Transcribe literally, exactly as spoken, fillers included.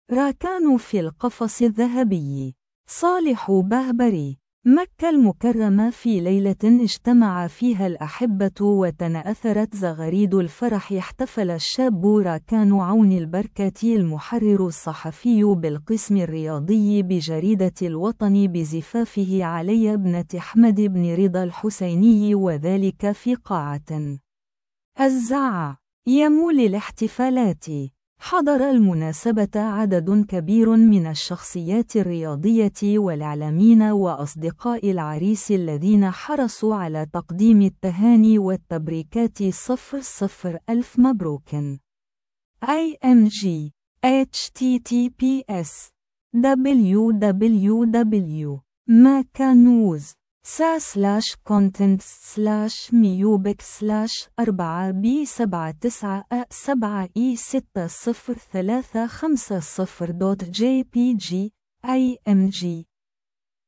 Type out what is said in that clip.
راكان في القفص الذهبي. صالح بهبري. مكة المكرمة في ليلة اجتمع فيها الأحبة وتناثرت زغاريد الفرح. احتفل الشاب راكان عون البركاتي المحرر الصحفي بالقسم الرياضي بجريدة الوطن بزفافه علي ابنة أحمد بن رضا الحسيني، وذلك في قاعة الزعة. يمول الاحتفالات. حضر المناسبة عدد كبير من الشخصيات الرياضية والإعلاميين وأصدقاء العريس الذين حرصوا على تقديم التهاني والتبريكات. صفر صفر ألف مبروك. آي إم جي إتش تي تي بي إس دبليو دبليو دبليو ماكانوز سا سلاش كونتنت سلاش ميوبك سلاش أربعة بي سبعة تسعة أ سبعة إي ستة صفر ثلاثة خمسة صفر دوت جي بي جي. آي إم جي